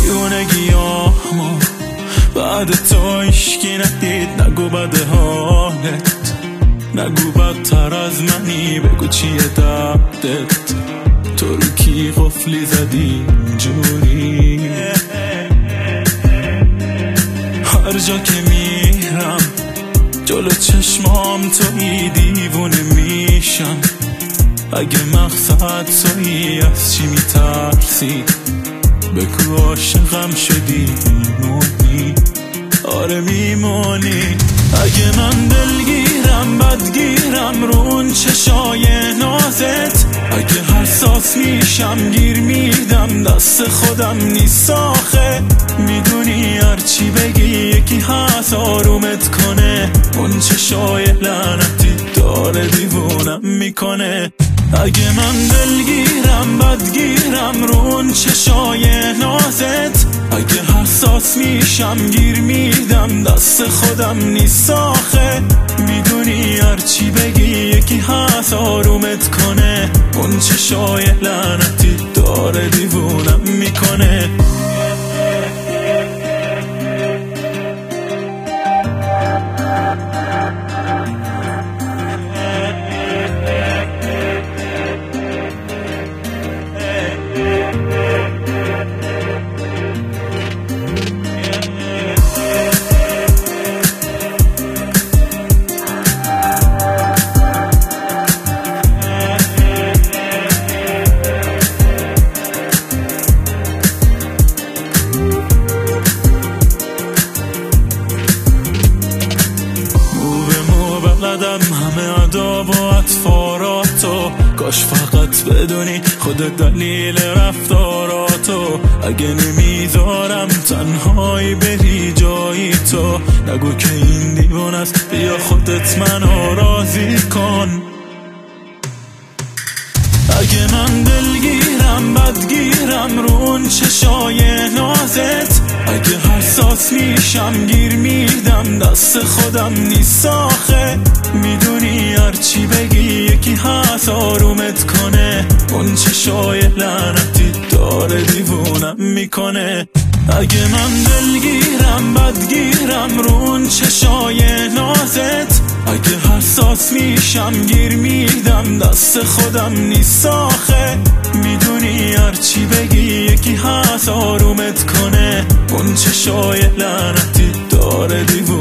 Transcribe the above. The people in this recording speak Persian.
دیونگیامو بعد تو هیشکی ندید. نگو بده حالت، نگو بدتر از منی، بگو چیه دردت، تو رو کی قفلی زدی اینجوری. هر جا که میرم جلو چشمام توی دیوونه میشم. اگه مقصد تویی از چی میترسی، بگو عاشقم شدی میمونی. آره میمونی. اگه من دلگیرم بدگیرم رو اون چشای نازت، اگه حساس میشم گیر میدم دست خودم نیست آخه. میدونی هرچی بگی یکی هست آرومت کنه، اون چشای لعنتی داره دیوونم میکنه. اگه من دلگیرم بدگیرم رو اون چشای نازت، اگه حساس میشم گیر میدم دست خودم نیست آخه. میدونی هرچی بگی یکی هست آرومت کنه، اون چشای لعنتی داره دیوونم میکنه. همه اداب و اطفاراتو، کاش فقط بدونی خود دلیل رفتاراتو. اگه نمیذارم تنهایی بری جایی تو، نگو که این دیوان است، بیا خودت منو راضی کن. اگه من دلگیرم بدگیرم رو اون چشای نازت، اگه حساس میشم گیر میدم دست خودم نیست آخه. میدونی هرچی بگی یکی هست آرومت کنه، اون چشای لعنتی داره دیوونم میکنه. اگه من دلگیرم بدگیرم رو اون چشای نازت، اگه حساس میشم گیر میدم دست خودم نیست آخه. میدونی هرچی بگی یکی هست آرومت کنه، اون چشای لعنتی داره دیوونم